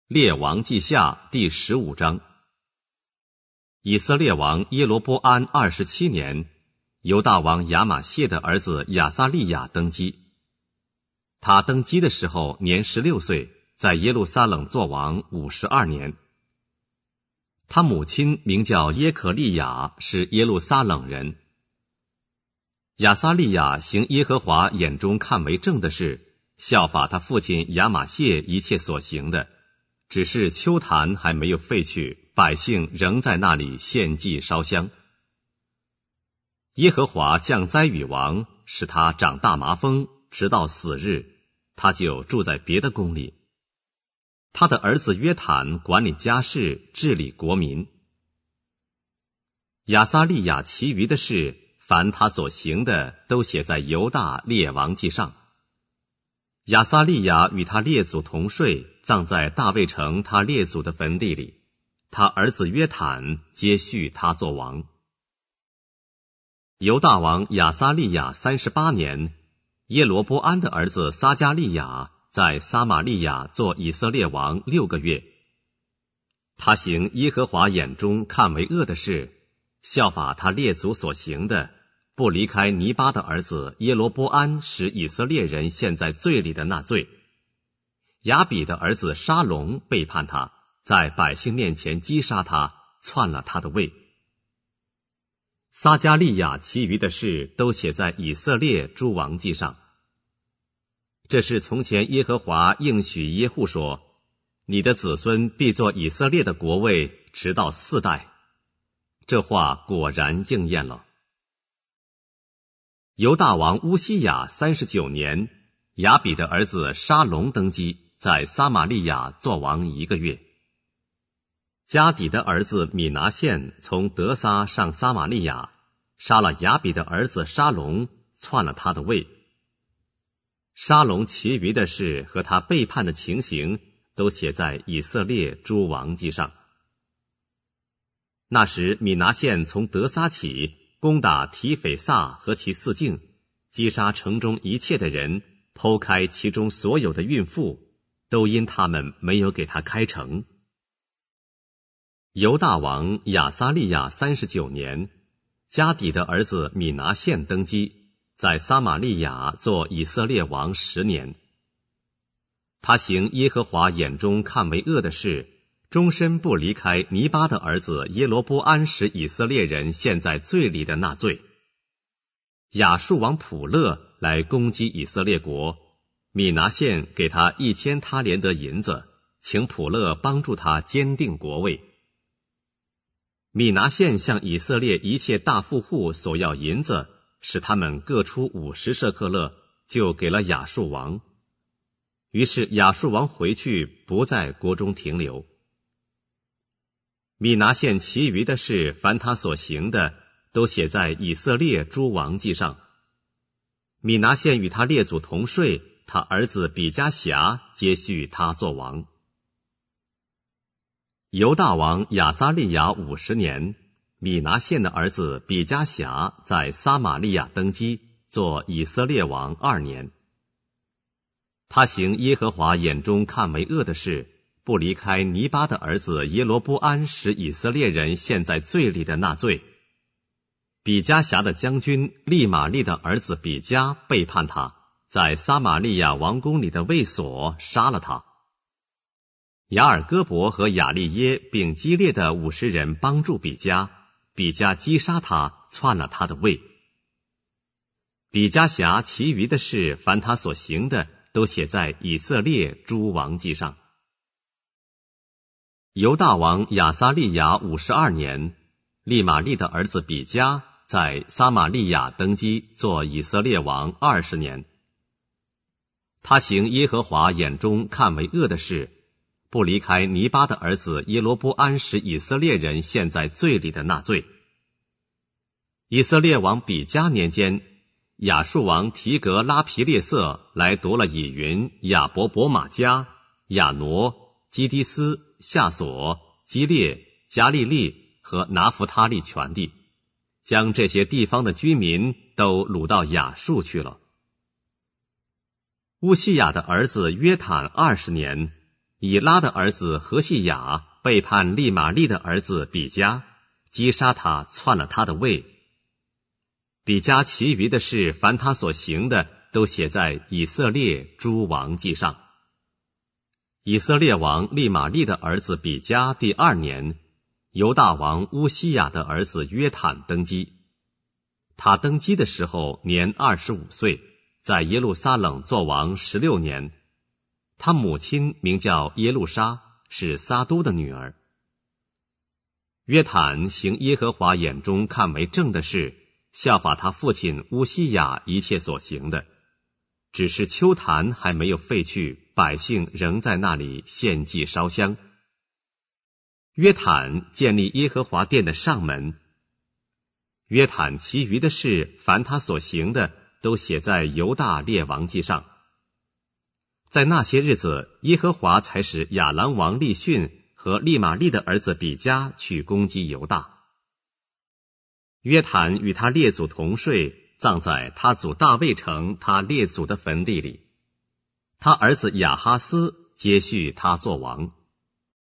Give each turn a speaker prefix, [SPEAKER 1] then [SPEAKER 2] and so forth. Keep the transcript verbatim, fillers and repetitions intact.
[SPEAKER 1] 列王记下第十五章。以色列王耶罗波安二十七年，犹大王亚玛谢的儿子亚撒利雅登基。他登基的时候年十六岁，在耶路撒冷作王五十二年。他母亲名叫耶可利雅，是耶路撒冷人。亚撒利雅行耶和华眼中看为正的事，效法他父亲亚玛谢一切所行的，只是丘坛还没有废去，百姓仍在那里献祭烧香。耶和华降灾与王，使他长大麻风，直到死日，他就住在别的宫里。他的儿子约坦管理家事，治理国民。亚撒利雅其余的事，凡他所行的，都写在犹大列王记上。亚撒利雅与他列祖同睡，葬在大卫城他列祖的坟地里。他儿子约坦接续他做王。犹大王亚撒利雅三十八年，耶罗波安的儿子撒迦利雅在撒玛利亚做以色列王六个月。他行耶和华眼中看为恶的事，效法他列祖所行的，不离开尼巴的儿子耶罗波安使以色列人陷在罪里的那罪。亚比的儿子沙龙背叛他，在百姓面前击杀他，篡了他的位。撒迦利雅其余的事都写在以色列诸王记上。这是从前耶和华应许耶户说，你的子孙必作以色列的国位，直到四代。这话果然应验了。犹大王乌西雅三十九年，亚比的儿子沙龙登基，在撒玛利亚作王一个月。加底的儿子米拿现从德撒上撒玛利亚，杀了亚比的儿子沙龙，篡了他的位。沙龙其余的事和他背叛的情形，都写在以色列诸王记上。那时米拿现从德撒起，攻打提斐萨和其四境，击杀城中一切的人，剖开其中所有的孕妇，都因他们没有给他开城。犹大王亚撒利雅三十九年，加底的儿子米拿现登基，在撒玛利亚做以色列王十年。他行耶和华眼中看为恶的事，终身不离开尼巴的儿子耶罗波安使以色列人陷在罪里的那罪。亚述王普勒来攻击以色列国，米拿现给他一千他连得银子，请普勒帮助他坚定国位。米拿现向以色列一切大富户索要银子，使他们各出五十舍客勒，就给了亚述王。于是亚述王回去，不在国中停留。米拿现其余的事，凡他所行的，都写在以色列诸王记上。米拿现与他列祖同睡，他儿子比加辖接续他做王。犹大王亚撒利雅五十年，米拿现的儿子比加辖在撒玛利亚登基，做以色列王二年。他行耶和华眼中看为恶的事，不离开尼巴的儿子耶罗波安使以色列人陷在罪里的那罪。比加辖的将军利玛利的儿子比加背叛他，在撒玛利亚王宫里的卫所杀了他。雅尔戈伯和雅利耶并基列的五十人帮助比加，比加击杀他，篡了他的位。比加辖其余的事，凡他所行的，都写在以色列诸王记上。犹大王亚撒利雅五十二年，利玛利的儿子比加在撒玛利亚登基，做以色列王二十年。他行耶和华眼中看为恶的事，不离开尼巴的儿子耶罗波安使以色列人陷在罪里的那罪。以色列王比加年间，亚述王提格拉皮列色来夺了以云、亚伯伯马加、亚挪、基迪斯、夏索、基列、加利利和拿弗他利全地，将这些地方的居民都掳到亚述去了。乌西雅的儿子约坦二十年， 以拉的儿子何细雅背叛利玛利的儿子比加，击杀他，篡了他的位。比加其余的事，凡他所行的，都写在以色列诸王记上。以色列王利玛利的儿子比加第二年，犹大王乌西雅的儿子约坦登基。他登基的时候年二十五岁，在耶路撒冷作王十六年。他母亲名叫耶路沙，是撒都的女儿。约坦行耶和华眼中看为正的事，效法他父亲乌西雅一切所行的，只是丘坛还没有废去，百姓仍在那里献祭烧香。约坦建立耶和华殿的上门。约坦其余的事，凡他所行的，都写在犹大列王记上。在那些日子，耶和华才使亚兰王利逊和利玛利的儿子比加去攻击犹大。约坦与他列祖同睡，葬在他祖大卫城他列祖的坟地里。他儿子亚哈斯接续他作王。